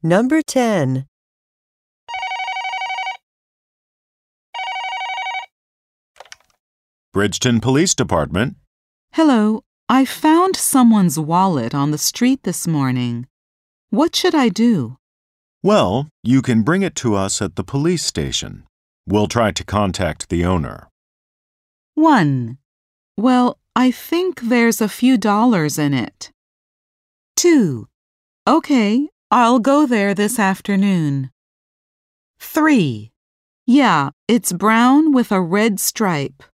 Number 10. Bridgeton Police Department. Hello, I found someone's wallet on the street this morning. What should I do? Well, you can bring it to us at the police station. We'll try to contact the owner. 1. Well, I think there's a few dollars in it. 2. Okay, I'll go there this afternoon. 3. Yeah, it's brown with a red stripe.